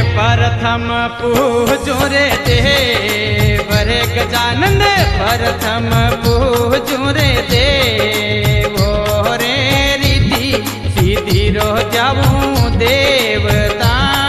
प्रथम पूजो रे देव रे गजानन प्रथम पूजो रे देव रे रिद्धि सीधी रो जाऊं देवता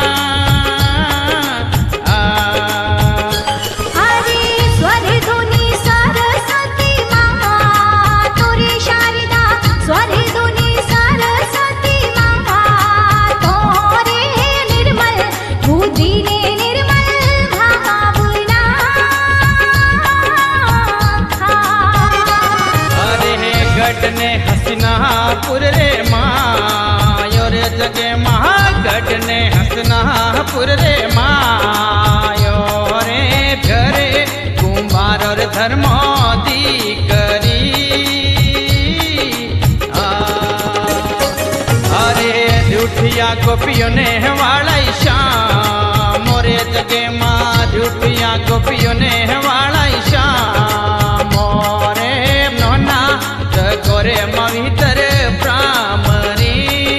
हसनापुर रे मायो रे जगे महागढ़ ने हसनापुर रे मायो रे घरे कुंभार और धर्मोदी करी अरे झूठिया गोपियों ने वाला श्याम मोरे जगे माँ झूठिया गोपियों ने वाला श्याम मोरे नोना गोरे मवितर प्रामरी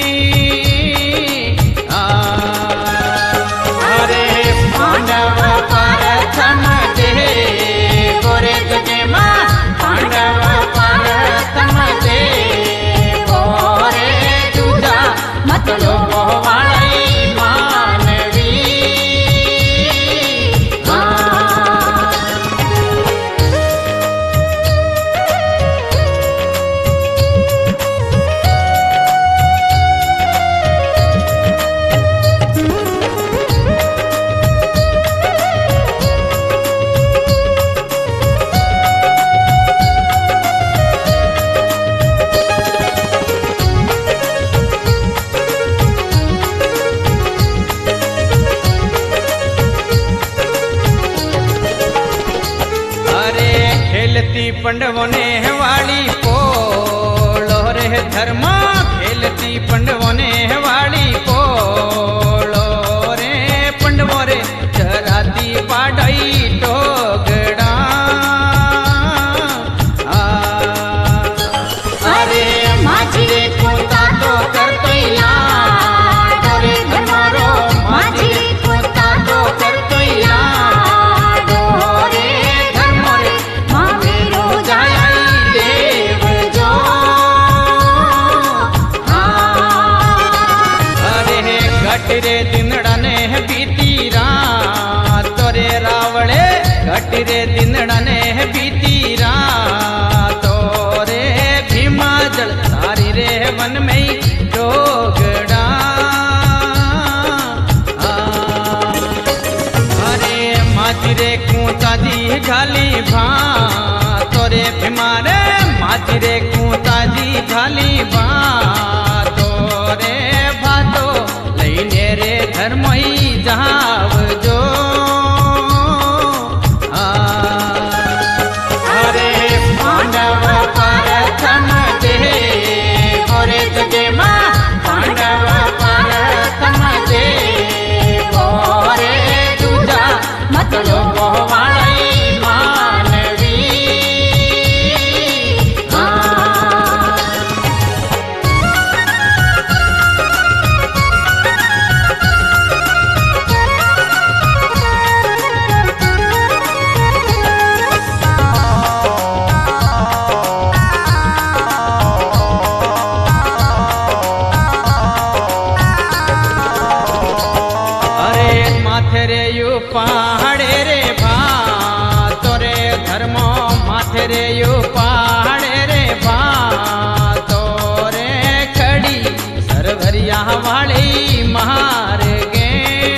अरे पांडव प्रथम दे गोरे जगे माँ पांडव प्रथम दे गोरे दूजा मतलो वाली मानवी खेलती पंडवों ने वाली पोलो रे धर्मा खेलती पंडवों ने वाली पोलो रे पंडवों रे चराती पाड़ई टोगड़ा अरे माझी रे कुंता तो करतो याद रे धर्मारो माझी रे कुंता तो करतो याद घट रे दिनड़ा ने बीती रात तोरे रावड़े घट रे दिनड़ा ने बीती रात तोरे भीमा जल सारी रे वन में डोगड़ा अरे माची रे कूता जी घाली भा तोरे भीमा रे माची रे कूता जी घाली भा तोरे भातो रे धर्मई जाव जो अरे पांडव प्रथम दे गोरे जगे माँ पांडव प्रथम दे गोरे दूजा मतलो वाली मानवी पहाड़े रे भा तोरे धर्मो माथे रे यू पहाड़े रे भा तोरे खड़ी सरभरिया वाली महार गे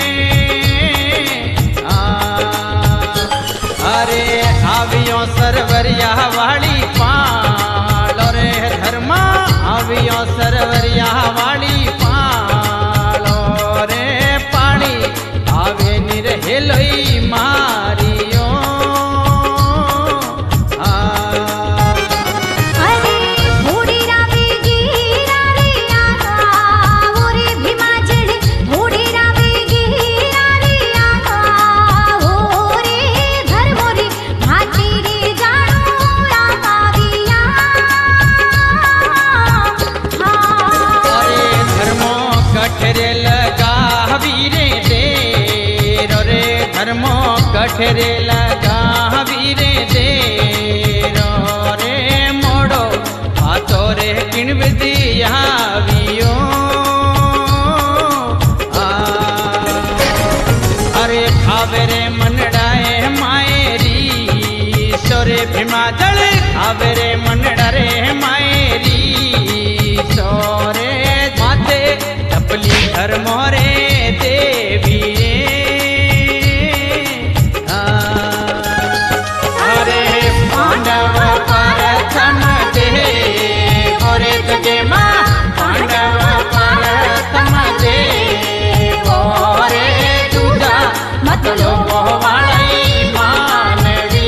अरे आवियों सरभरिया वाली पालो रे धर्मा आवियों सरभरिया वाली पालो रे पानी आवे निरहेलोई माँ बठरे लगा वीरे दे रे मोड़ो हाथो रे किण दिया वियो अरे खावे रे मनडाए मायरी सोरे भीमा जल खावे रे मनडा रे मायरी सोरे माथे चपली घर मोरे देवी अरे पांडव परथम दे मोरे जगे माँ पांडव परथम दे मोरे तुझा मतलो वाली मानवी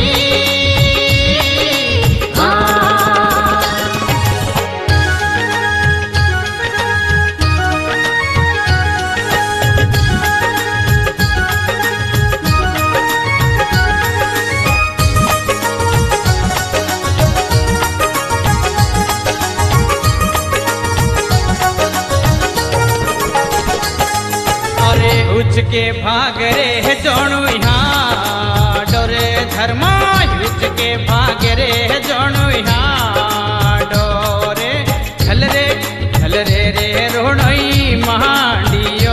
उच के भाग रे जोणु यहाँ डोरे धर्मा उच के भाग रे जोणु यहाँ डोरे झल रे रोणई महाडियो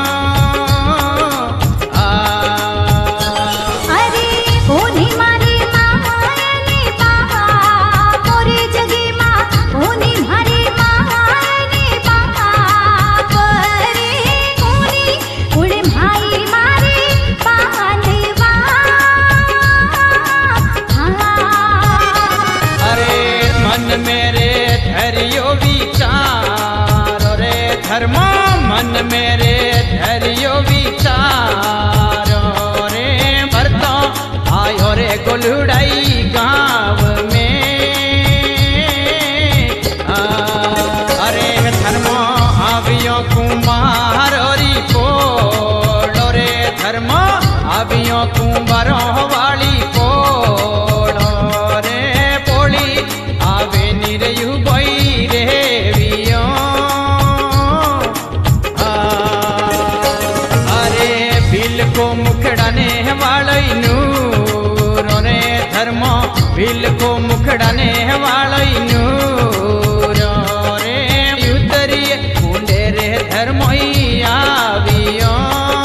अरे ओनी मारी मायने बाबा मोरे जगे माँ ओनी मारी मायने बाबा परे ओनी उड़े भाई मारे पांडवा अरे मन मेरे धैर्यो विचार रे धर्मा मन मेरे धैर्यो विचार रे मरता आयो रे गोलुड़ाई गाँव में अरे धर्मा आवियो कुमार री पोड़ो रे धर्मा आवियो कुंबारो वाली पोड़ो रे पोड़ी आवे निरयु बोई रे वियो अरे बिल को मुखड़ाने वालों नूर रे धर्मो बिल को मुखड़ाने वालों नूर रे उतरी कुंडे रे धर्मोई आवियो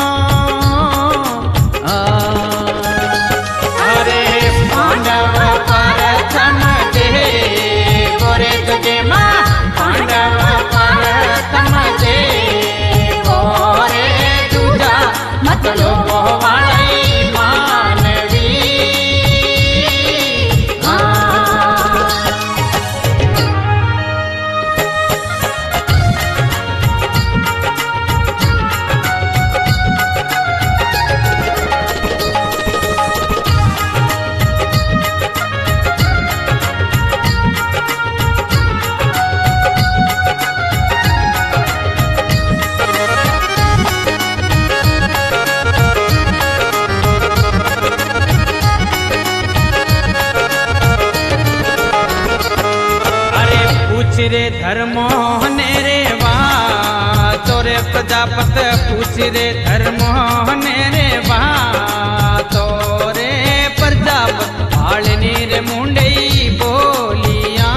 अरे पांडव परथम दे गोरे जगे माँ पांडव परथम दे गोरे तुझा मतलो वाली मानवी अरे पूछ रे धर्मो ने रे वा तोरे प्रजापत पूछ रे धर्मो ने रे वा तोरे प्रजापत आलनी रे मुंडई बोलिया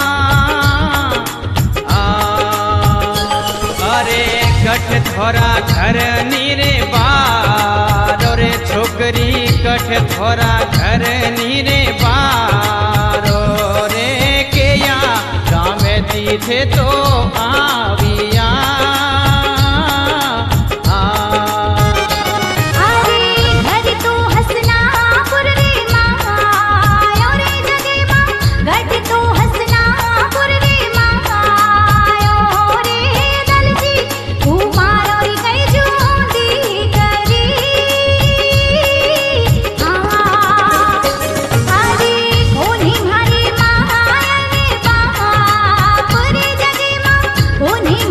अरे गठ थोरा घर नीरे बारो रे छोकरी गठ थोरा घर नीरे बारो रे के या गाँव तीथे तो आविया अरे घर तो हसनापुर रे मायो रे जगे माँ गढ़ तो हसनापुर रे मायो रे दलजी कुमारो री कई जूंदी करी अरे कोनी भारी मायने बाप रे जगे माँ कोनी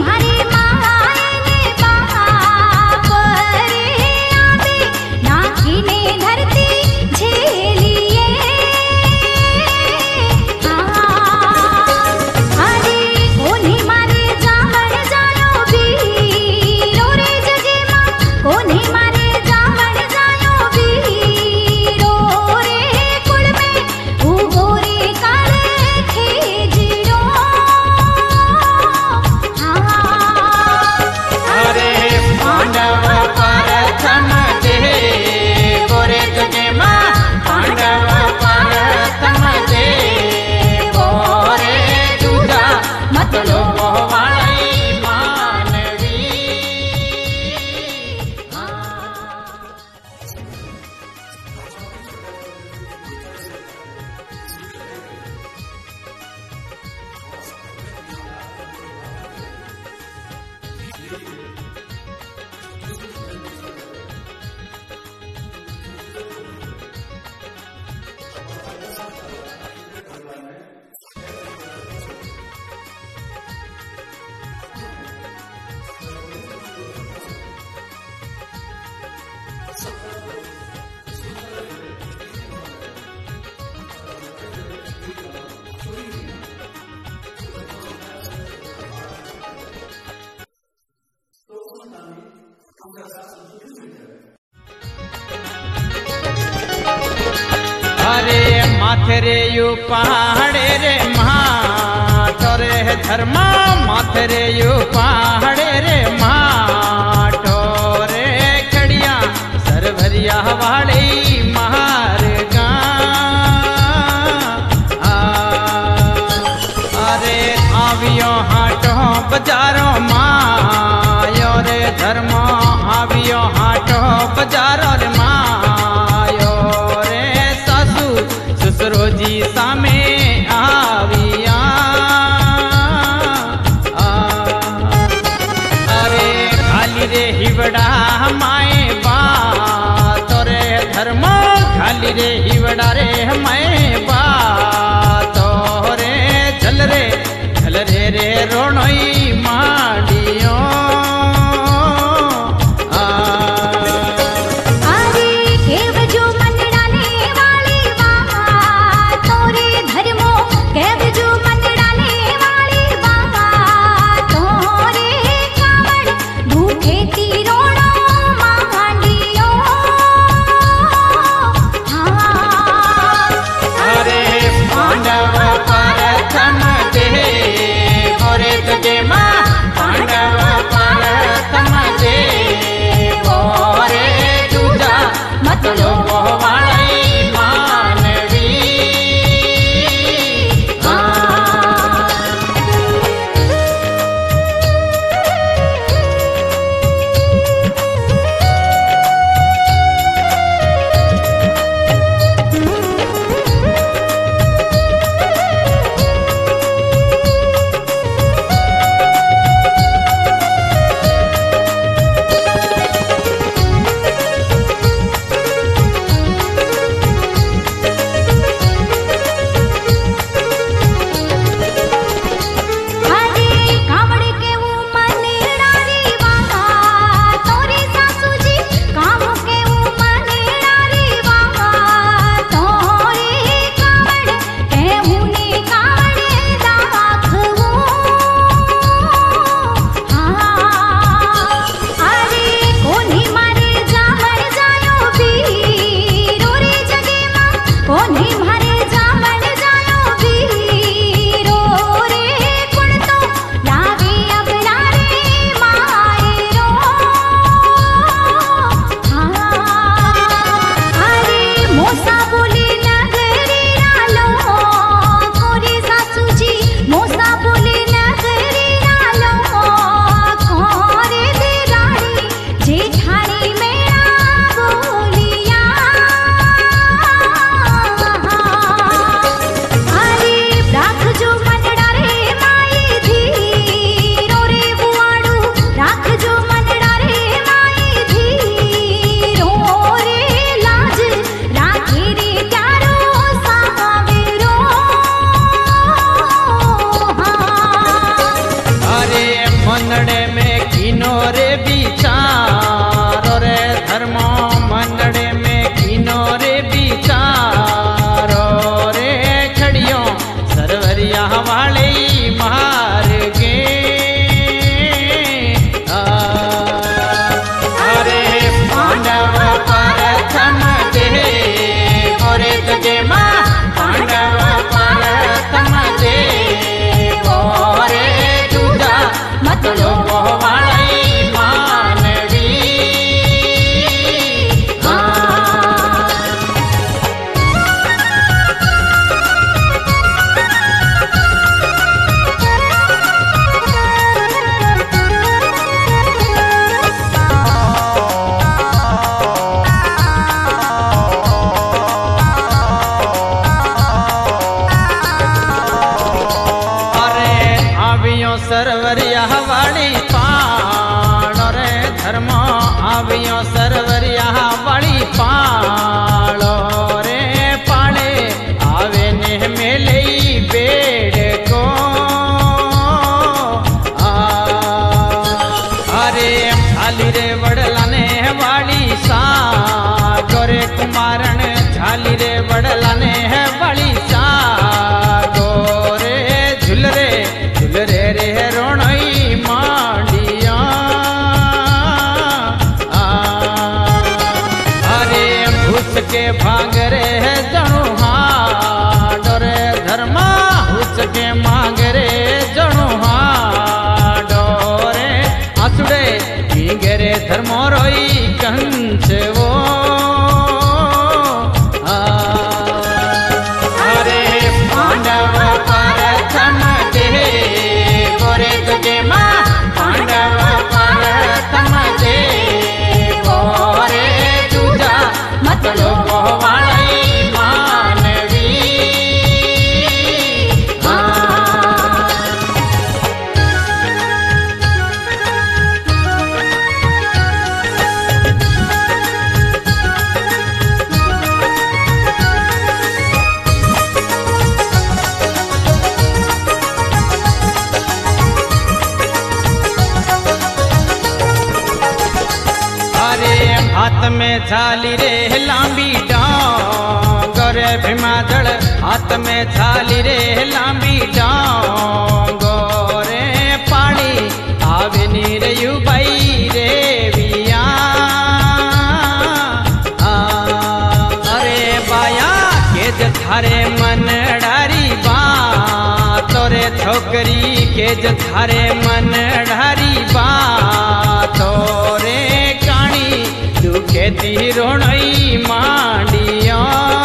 अरे माथे रे यू पहाड़े रे माटो रे धर्मा माथे रे यू पहाड़े रे माटो रे खड़िया सरभरिया वाली महारगा अरे आवियो हाटो बजारो मायो रे धर्मा आवियो हाटो बजारो रे मायो रे सासू ससुरोजी सामे आविया अरे खाली रे हिवड़ा माए बात रे धर्मा खाली रे हिवड़ा रे माए बात रे चल रे रोणोई माडियो सरवरिया वाली पाण रे धर्म आवियो सरवरिया वाली पाण रे पाले आवे ने मेले बेड़ को अरे खाली रे वड़लाने वाली सा पड़ला ने है बड़ी सागो रे झुल रे रे रोणई मांडिया अरे भूस के भांग रे जणु हाडो रे धर्मा भूस के मांग रे जणु हाडो रे आसुडे भिंगे धर्मो रोई कंच वो अरे पांडव परथम दे गोरे तुझे माँ पांडव परथम दे गोरे तुझा मतलो वाली मानवी हाथ में थाली रे लांबी डांगर भीमादड़ हाथ में थाली रे लांबी डांगर पानी आवे नीर युबाई रे विया अरे बाया के थारे मन डारी बा तोरे छोकरी के थारे मन डारी बा तोरे खेती रोणई मांडिया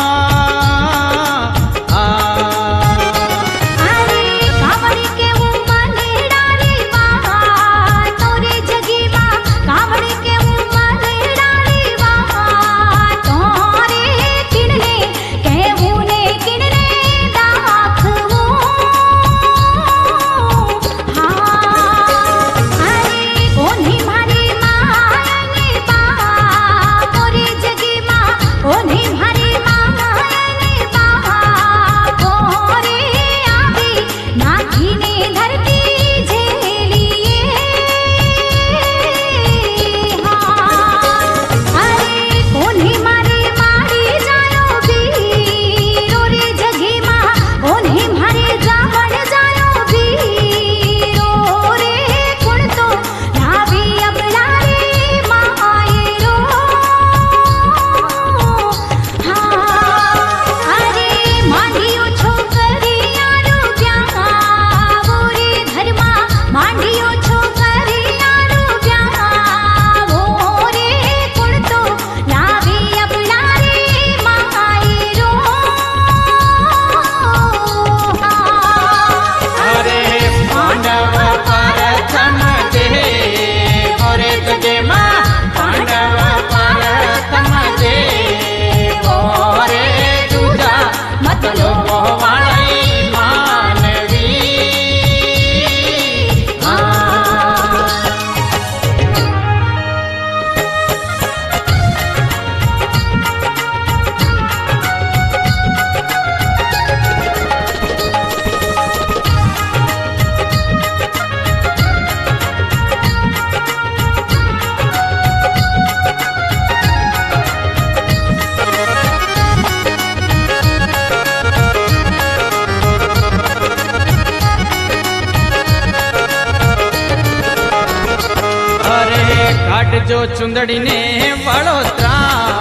जो चुंदड़ी ने वड़ोतरा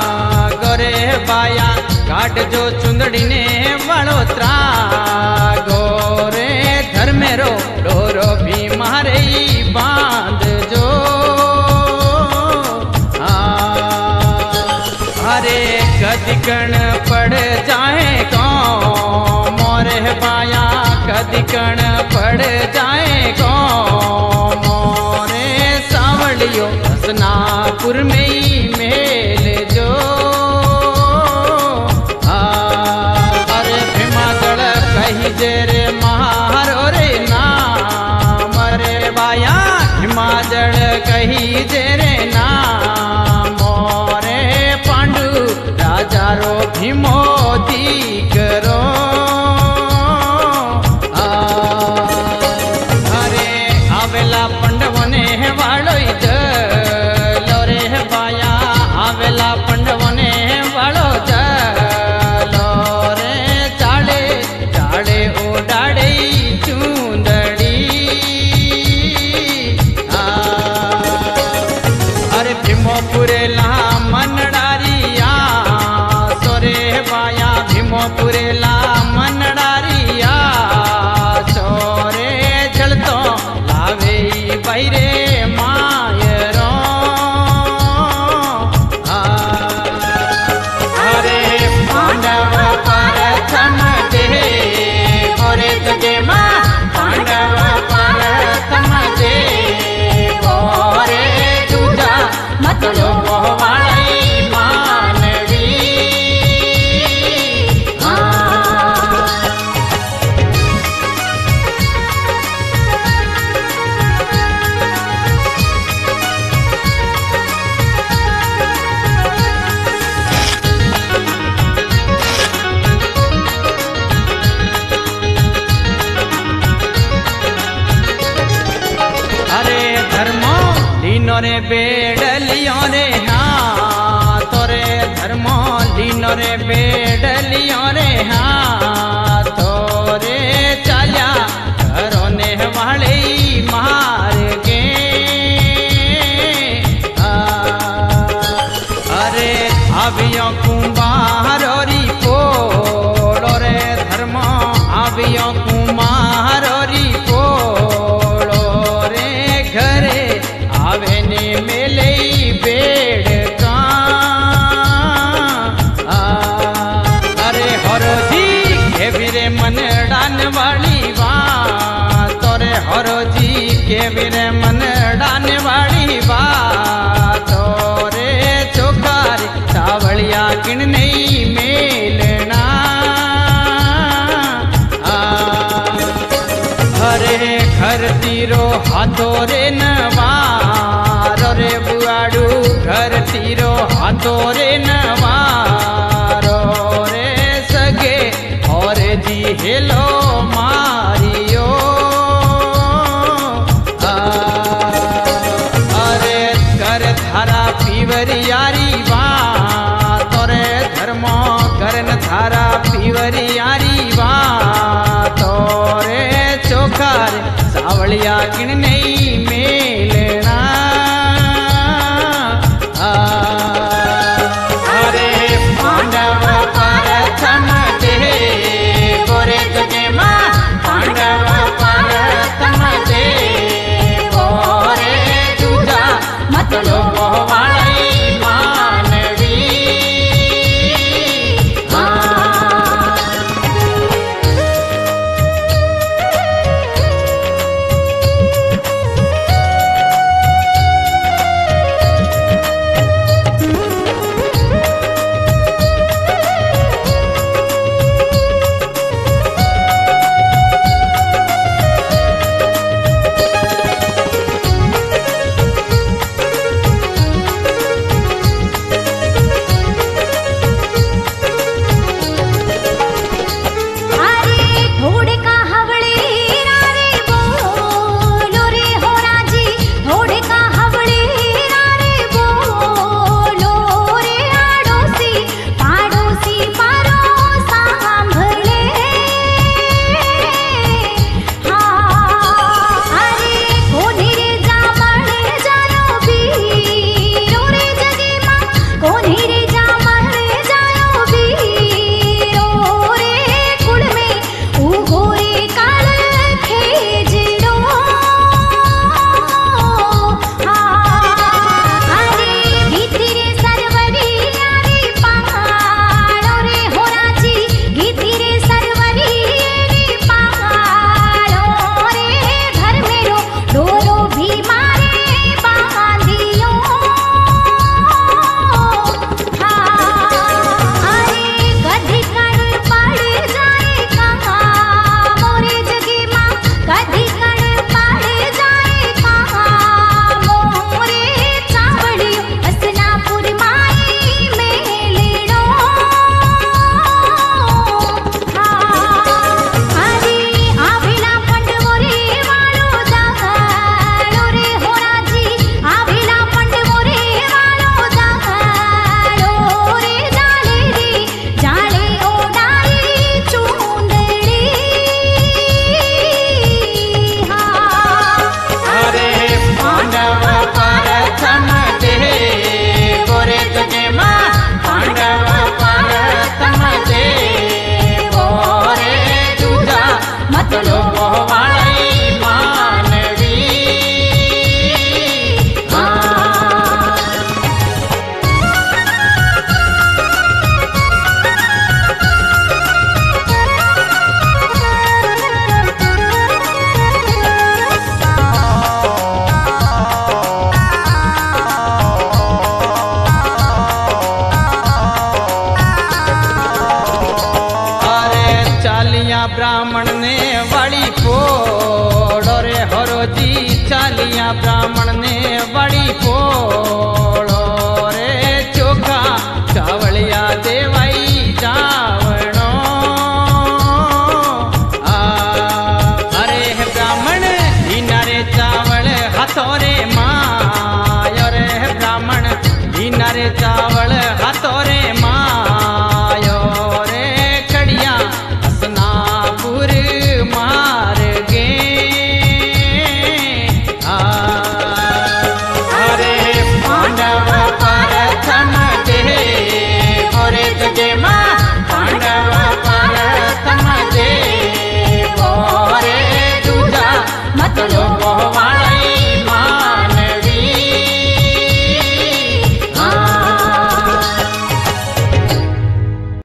गोरे बाया काट जो चुंदड़ी ने वड़ोतरा गोरे धर्मेरो डोरो भी मारे बांध जो हरे कदिकण पड़ जाए गाँव मोरे बाया कदिकण पड़ जाए गाँव मोरे सावलियो हसनापुर में ही मेल जो अरे भीमागढ़ कही जेरे महारो रे नाम रे बाया हिमाचल कही जेरे नाम मोरे पांडु राजा रो भीमोदी करो अरे आवेला पंडवने वालो आवेला पंडवने वालो जलो बेडलियो रे हाथो रे धर्मो लीनो रे बेडलियो रे हाथो रे चाल्या घरों ने वाले मार्गे अरे आवियो कुंभारो री पोलो रे धर्मो आवियो कुंभारो री पोलो रे घरे आवे ने मेले बेड़ का अरे हरोजी के वीरे मन डान वाली बात रे हरोजी के वीरे मन डान वाली बात रे चोकार सावलिया किन नहीं मेलना हरे घर तीरो हाथो रे नवारो रे बुआड़ू घर तीरो हाथो रे नवारो रे सगे और जी हेलो मारियो अरे कर धारा पीवरियारी बात रे धर्मो करन धारा पीवरियारी बात रे चोखार सावलिया किन नहीं मेलना अरे पांडव परथम दे गोरे जगे माँ पांडव परथम दे गोरे दूजा मतलो वाली मानवी ब्राह्मण ने बड़ी फोड़ो रे हरोजी चालिया ब्राह्मण ने बड़ी फोड़ो रे चोखा चावलिया देवाई जावणो अरे ब्राह्मण इनारे चावल हाथों रे मायो रे હતો રે